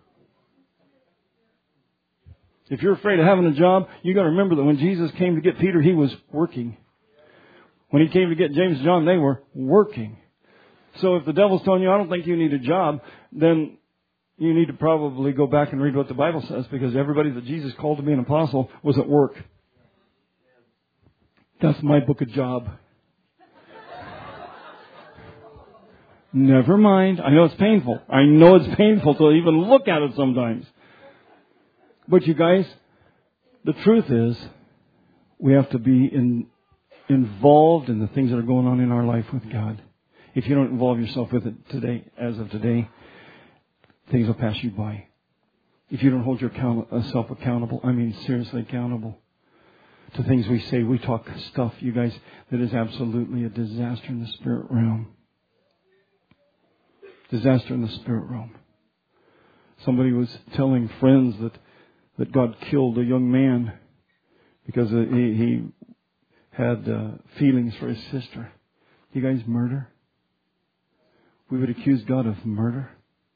If you're afraid of having a job, you got to remember that when Jesus came to get Peter, He was working. When He came to get James and John, they were working. So if the devil's telling you, I don't think you need a job, then you need to probably go back and read what the Bible says, because everybody that Jesus called to be an apostle was at work. That's my book of job. Never mind. I know it's painful. I know it's painful to even look at it sometimes. But you guys, the truth is, we have to be involved in the things that are going on in our life with God. if you don't involve yourself with it today, as of today, things will pass you by. If you don't hold yourself accountable, seriously accountable to things we say, we talk stuff, you guys, that is absolutely a disaster in the spirit realm. Disaster in the spirit realm. Somebody was telling friends that God killed a young man because he had feelings for his sister. You guys, murder? We would accuse God of murder.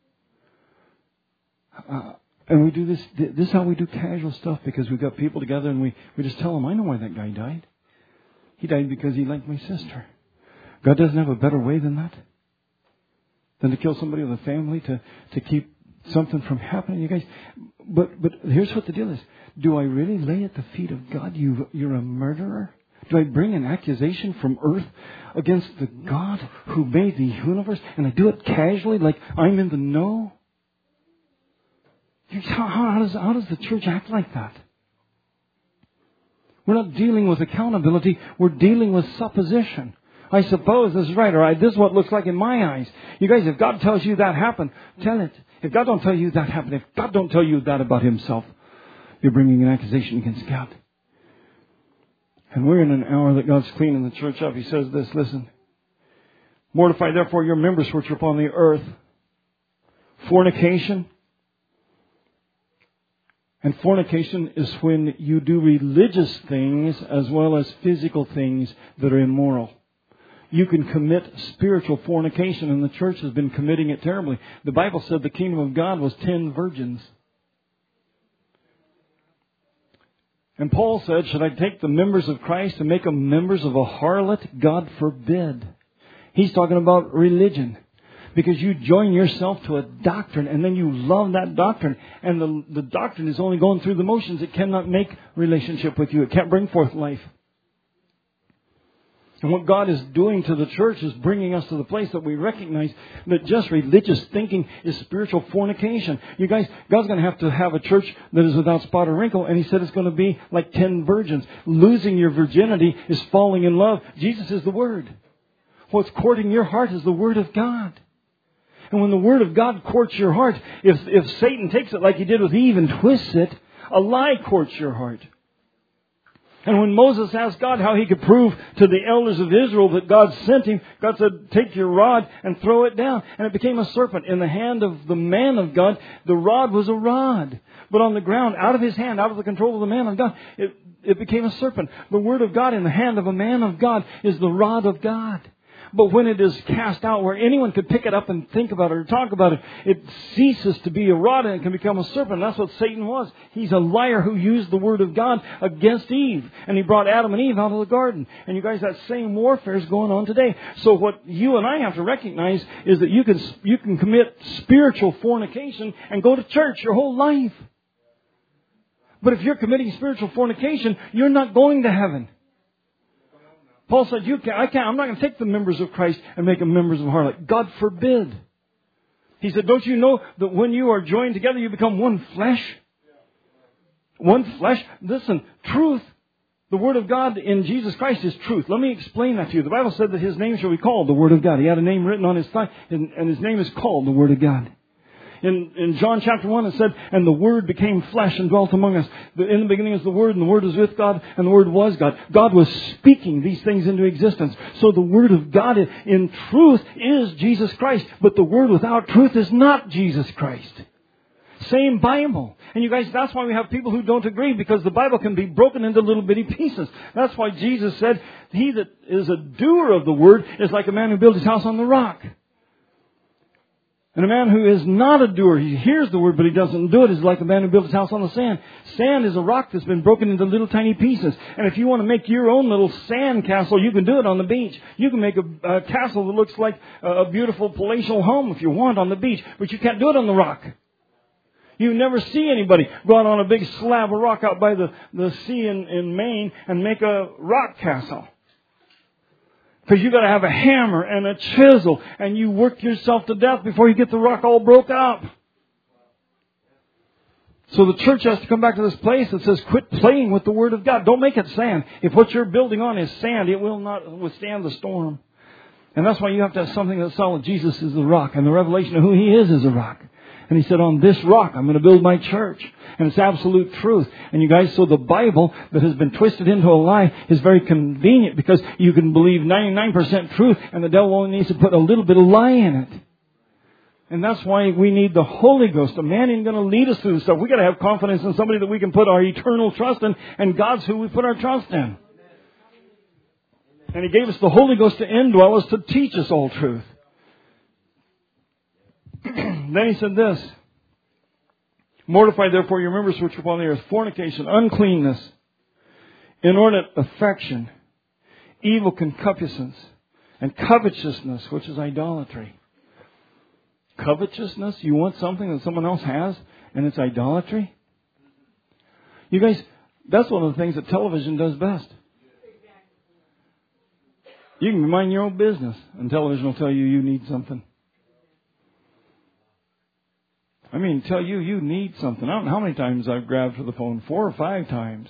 And we do this. This is how we do casual stuff, because we've got people together and we just tell them, I know why that guy died. He died because he liked my sister. God doesn't have a better way than that. Than to kill somebody with a family, to keep something from happening. You guys, but here's what the deal is. Do I really lay at the feet of God, you're a murderer? Do I bring an accusation from earth against the God who made the universe? And I do it casually, like I'm in the know? How does the church act like that? We're not dealing with accountability. We're dealing with supposition. I suppose this is right, or this is what it looks like in my eyes. You guys, if God tells you that happened, tell it. If God don't tell you that happened, if God don't tell you that about Himself, you're bringing an accusation against God. And we're in an hour that God's cleaning the church up. He says this, listen. Mortify therefore your members which are upon the earth. Fornication. And fornication is when you do religious things as well as physical things that are immoral. You can commit spiritual fornication, and the church has been committing it terribly. The Bible said the kingdom of God was 10 virgins. And Paul said, should I take the members of Christ and make them members of a harlot? God forbid. He's talking about religion. Because you join yourself to a doctrine and then you love that doctrine. And the doctrine is only going through the motions. It cannot make relationship with you. It can't bring forth life. And what God is doing to the church is bringing us to the place that we recognize that just religious thinking is spiritual fornication. You guys, God's going to have a church that is without spot or wrinkle. And He said it's going to be like 10 virgins. Losing your virginity is falling in love. Jesus is the Word. What's courting your heart is the Word of God. And when the Word of God courts your heart, if Satan takes it like he did with Eve and twists it, a lie courts your heart. And when Moses asked God how he could prove to the elders of Israel that God sent him, God said, take your rod and throw it down. And it became a serpent. In the hand of the man of God, the rod was a rod. But on the ground, out of his hand, out of the control of the man of God, it became a serpent. The Word of God in the hand of a man of God is the rod of God. But when it is cast out where anyone could pick it up and think about it or talk about it, it ceases to be a rod and it can become a serpent. That's what Satan was. He's a liar who used the Word of God against Eve. And he brought Adam and Eve out of the garden. And you guys, that same warfare is going on today. So what you and I have to recognize is that you can commit spiritual fornication and go to church your whole life. But if you're committing spiritual fornication, you're not going to heaven. Paul said, I'm not going to take the members of Christ and make them members of harlot. God forbid. He said, don't you know that when you are joined together, you become one flesh? One flesh. Listen, truth, the Word of God in Jesus Christ is truth. Let me explain that to you. The Bible said that His name shall be called the Word of God. He had a name written on His thigh, and His name is called the Word of God. In John chapter 1 it said, and the Word became flesh and dwelt among us. In the beginning is the Word, and the Word was with God, and the Word was God. God was speaking these things into existence. So the Word of God in truth is Jesus Christ. But the Word without truth is not Jesus Christ. Same Bible. And you guys, that's why we have people who don't agree, because the Bible can be broken into little bitty pieces. That's why Jesus said, he that is a doer of the Word is like a man who built his house on the rock. And a man who is not a doer, he hears the Word, but he doesn't do it, is like a man who built his house on the sand. Sand is a rock that's been broken into little tiny pieces. And if you want to make your own little sand castle, you can do it on the beach. You can make a castle that looks like a beautiful palatial home if you want on the beach, but you can't do it on the rock. You never see anybody go out on a big slab of rock out by the sea in Maine and make a rock castle. Because you've got to have a hammer and a chisel, and you work yourself to death before you get the rock all broke up. So the church has to come back to this place that says, quit playing with the Word of God. Don't make it sand. If what you're building on is sand, it will not withstand the storm. And that's why you have to have something that's solid. Jesus is the rock, and the revelation of who He is a rock. And He said, on this rock I'm going to build my church. And it's absolute truth. And you guys, so the Bible that has been twisted into a lie is very convenient, because you can believe 99% truth and the devil only needs to put a little bit of lie in it. And that's why we need the Holy Ghost. A man ain't going to lead us through this stuff. We've got to have confidence in somebody that we can put our eternal trust in, and God's who we put our trust in. And He gave us the Holy Ghost to indwell us, to teach us all truth. Then He said this, mortify therefore your members which are upon the earth, fornication, uncleanness, inordinate affection, evil concupiscence, and covetousness, which is idolatry. Covetousness, you want something that someone else has, and it's idolatry? You guys, that's one of the things that television does best. You can mind your own business, and television will tell you you need something. I mean, tell you you need something. I don't know how many times I've grabbed for the phone. 4 or 5 times.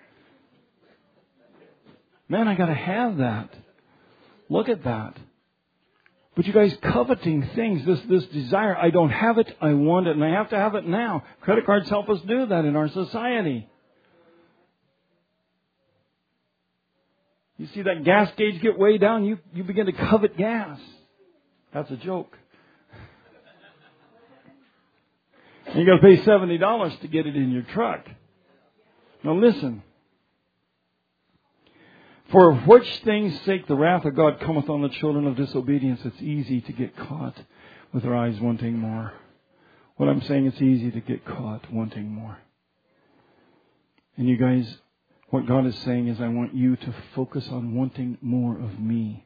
Man, I got to have that. Look at that. But you guys, coveting things, this desire, I don't have it, I want it, and I have to have it now. Credit cards help us do that in our society. You see that gas gauge get way down, you begin to covet gas. That's a joke. And you got to pay $70 to get it in your truck. Now listen. For which things' sake the wrath of God cometh on the children of disobedience. It's easy to get caught with our eyes wanting more. What I'm saying, it's easy to get caught wanting more. And you guys, what God is saying is, I want you to focus on wanting more of me.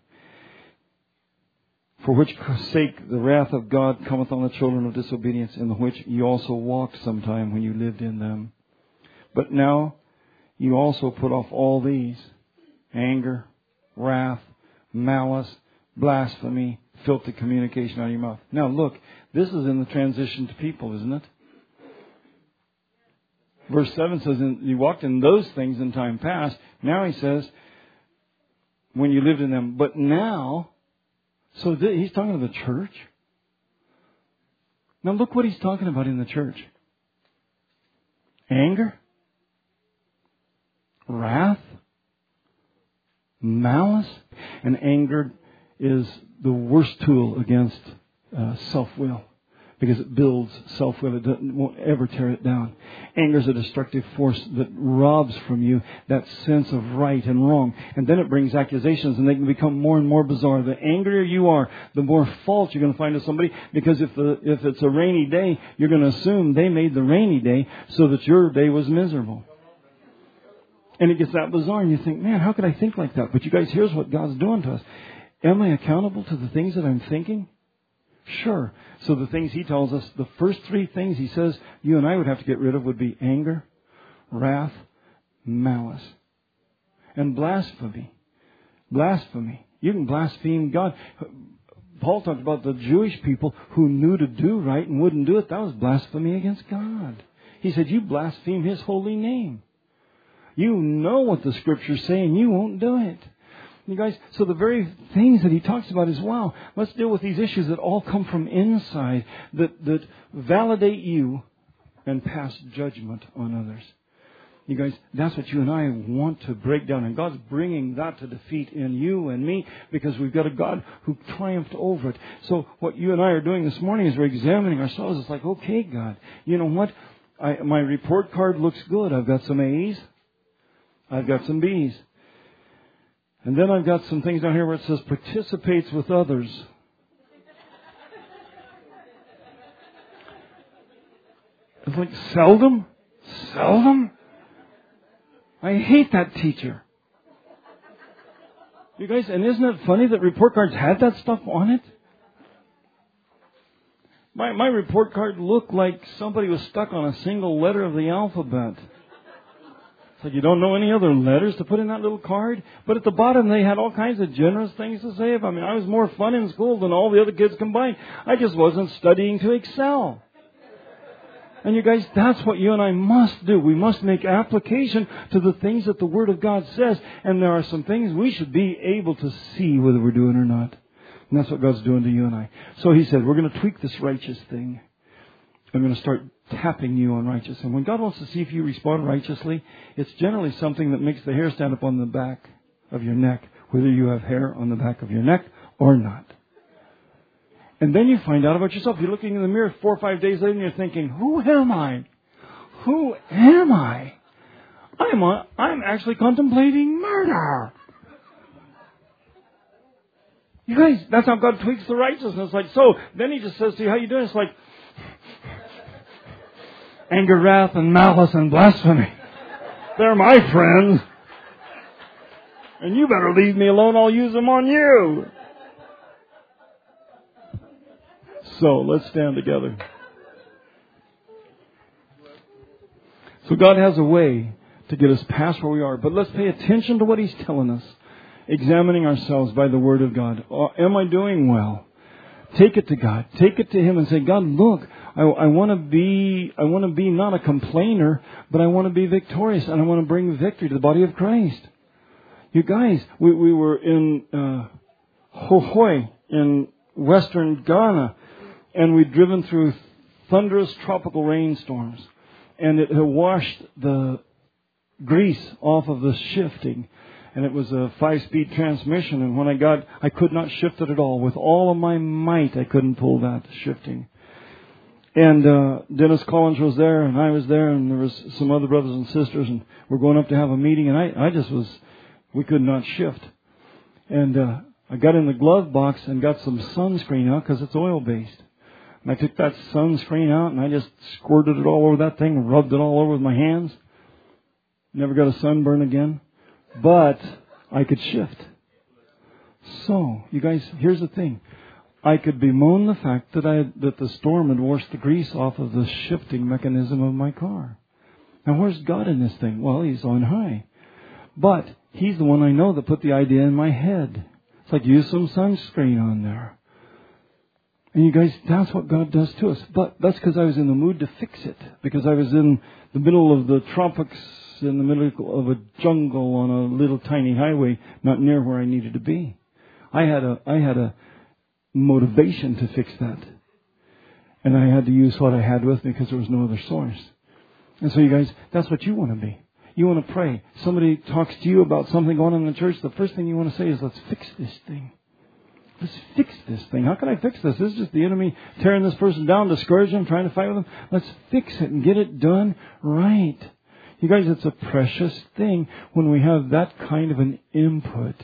For which sake the wrath of God cometh on the children of disobedience, in the which you also walked sometime when you lived in them. But now you also put off all these: anger, wrath, malice, blasphemy, filthy communication out of your mouth. Now look, this is in the transition to people, isn't it? Verse 7 says, you walked in those things in time past. Now He says, when you lived in them. But now, so He's talking to the church. Now look what He's talking about in the church. Anger, wrath, malice. And anger is the worst tool against self-will, because it builds self-will. It won't ever tear it down. Anger is a destructive force that robs from you that sense of right and wrong. And then it brings accusations, and they can become more and more bizarre. The angrier you are, the more fault you're going to find with somebody, because if it's a rainy day, you're going to assume they made the rainy day so that your day was miserable. And it gets that bizarre, and you think, man, how could I think like that? But you guys, here's what God's doing to us. Am I accountable to the things that I'm thinking? Sure. So the things He tells us, the first 3 things He says you and I would have to get rid of would be anger, wrath, malice, and blasphemy. Blasphemy. You can blaspheme God. Paul talked about the Jewish people who knew to do right and wouldn't do it. That was blasphemy against God. He said, you blaspheme His holy name. You know what the Scriptures say, and you won't do it. You guys, so the very things that he talks about is, wow, let's deal with these issues that all come from inside, that validate you and pass judgment on others. You guys, that's what you and I want to break down. And God's bringing that to defeat in you and me, because we've got a God who triumphed over it. So what you and I are doing this morning is we're examining ourselves. It's like, okay, God, you know what? My report card looks good. I've got some A's. I've got some B's. And then I've got some things down here where it says participates with others. It's like, seldom? Seldom? I hate that teacher. You guys, and isn't it funny that report cards had that stuff on it? My report card looked like somebody was stuck on a single letter of the alphabet. It's like, you don't know any other letters to put in that little card? But at the bottom they had all kinds of generous things to say. I mean, I was more fun in school than all the other kids combined. I just wasn't studying to excel. And you guys, that's what you and I must do. We must make application to the things that the Word of God says. And there are some things we should be able to see whether we're doing or not. And that's what God's doing to you and I. So He said, we're going to tweak this righteous thing. I'm going to start tapping you on righteous. And when God wants to see if you respond righteously, it's generally something that makes the hair stand up on the back of your neck, whether you have hair on the back of your neck or not. And then you find out about yourself. You're looking in the mirror 4 or 5 days later and you're thinking, who am I? Who am I? I'm actually contemplating murder. You guys, that's how God tweaks the righteousness. Like, so, then He just says to you, how you doing? It's like, anger, wrath, and malice, and blasphemy. They're my friends. And you better leave me alone, I'll use them on you. So, let's stand together. So God has a way to get us past where we are. But let's pay attention to what He's telling us. Examining ourselves by the Word of God. Am I doing well? Take it to God. Take it to Him and say, God, look, I want to be not a complainer, but I want to be victorious, and I want to bring victory to the body of Christ. You guys, we were in Hohoi in western Ghana, and we'd driven through thunderous tropical rainstorms, and it had washed the grease off of the shifting. And it was a 5-speed transmission. And when I could not shift it at all. With all of my might, I couldn't pull that shifting. And Dennis Collins was there, and I was there, and there was some other brothers and sisters, and we're going up to have a meeting, and we could not shift. And I got in the glove box and got some sunscreen out because it's oil-based. And I took that sunscreen out, and I just squirted it all over that thing, rubbed it all over with my hands. Never got a sunburn again. But I could shift. So, you guys, here's the thing. I could bemoan the fact that the storm had washed the grease off of the shifting mechanism of my car. Now, where's God in this thing? Well, He's on high. But He's the one I know that put the idea in my head. It's like, use some sunscreen on there. And you guys, that's what God does to us. But that's because I was in the mood to fix it. Because I was in the middle of the tropics, in the middle of a jungle on a little tiny highway, not near where I needed to be. I had a motivation to fix that. And I had to use what I had with me because there was no other source. And so you guys, that's what you want to be. You want to pray. Somebody talks to you about something going on in the church, the first thing you want to say is, let's fix this thing. Let's fix this thing. How can I fix this? This is just the enemy tearing this person down, discouraging them, trying to fight with them. Let's fix it and get it done right. You guys, it's a precious thing when we have that kind of an input.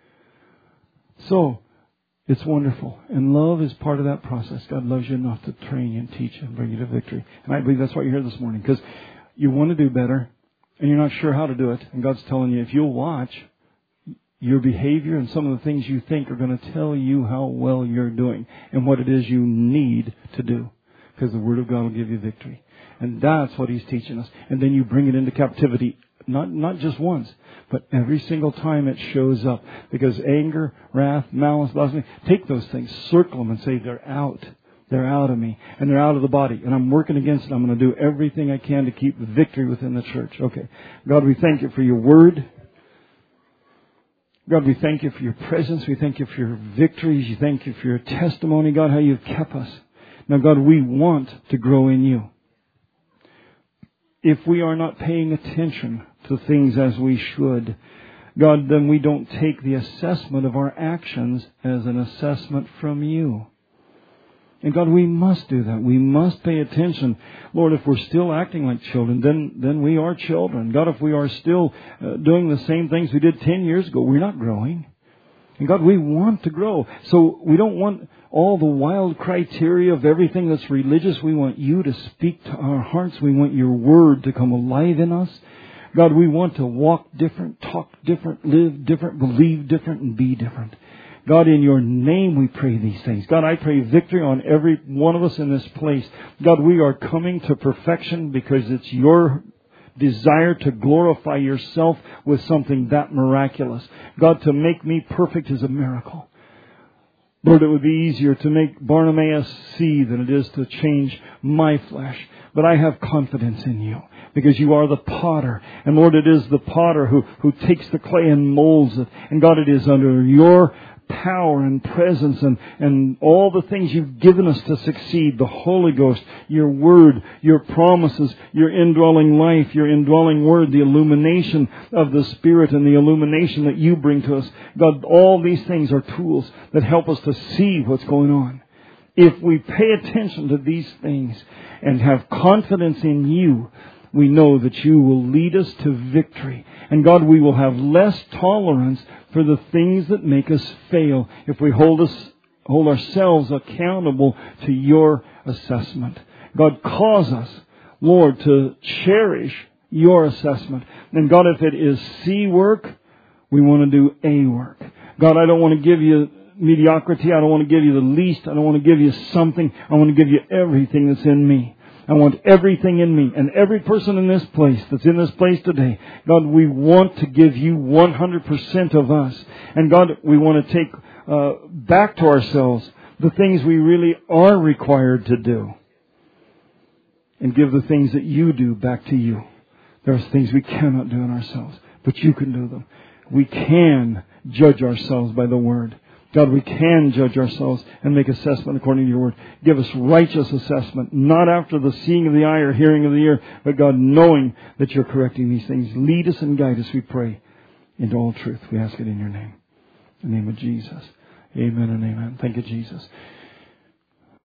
So, it's wonderful. And love is part of that process. God loves you enough to train you and teach you and bring you to victory. And I believe that's why you're here this morning. Because you want to do better, and you're not sure how to do it. And God's telling you, if you'll watch, your behavior and some of the things you think are going to tell you how well you're doing and what it is you need to do. Because the Word of God will give you victory. And that's what He's teaching us. And then you bring it into captivity, not just once, but every single time it shows up. Because anger, wrath, malice, blasphemy, take those things, circle them and say, they're out. They're out of me. And they're out of the body. And I'm working against it. I'm going to do everything I can to keep victory within the church. Okay. God, we thank You for Your Word. God, we thank You for Your presence. We thank You for Your victories. We thank You for Your testimony. God, how You've kept us. Now, God, we want to grow in You. If we are not paying attention to things as we should, God, then we don't take the assessment of our actions as an assessment from You. And God, we must do that. We must pay attention. Lord, if we're still acting like children, then we are children. God, if we are still doing the same things we did 10 years ago, we're not growing. And God, we want to grow. So we don't want all the wild criteria of everything that's religious. We want You to speak to our hearts. We want Your Word to come alive in us. God, we want to walk different, talk different, live different, believe different, and be different. God, in Your name we pray these things. God, I pray victory on every one of us in this place. God, we are coming to perfection because it's Your desire to glorify Yourself with something that miraculous. God, to make me perfect is a miracle. Lord, it would be easier to make Bartimaeus see than it is to change my flesh. But I have confidence in You because You are the potter. And Lord, it is the potter who takes the clay and molds it. And God, it is under Your power and presence and all the things you've given us to succeed, the Holy Ghost, your Word, your promises, your indwelling life, your indwelling Word, the illumination of the Spirit and the illumination that you bring to us. God, all these things are tools that help us to see what's going on. If we pay attention to these things and have confidence in you, we know that you will lead us to victory. And God, we will have less tolerance for the things that make us fail if we hold ourselves accountable to your assessment. God, cause us, Lord, to cherish your assessment. And God, if it is C work, we want to do A work. God, I don't want to give you mediocrity. I don't want to give you the least. I don't want to give you something. I want to give you everything that's in me. I want everything in me. And every person in this place that's in this place today, God, we want to give you 100% of us. And God, we want to take back to ourselves the things we really are required to do. And give the things that you do back to you. There's things we cannot do in ourselves, but you can do them. We can judge ourselves by the Word. God, we can judge ourselves and make assessment according to your Word. Give us righteous assessment, not after the seeing of the eye or hearing of the ear, but God, knowing that you're correcting these things. Lead us and guide us, we pray, into all truth. We ask it in your name. In the name of Jesus. Amen and amen. Thank you, Jesus.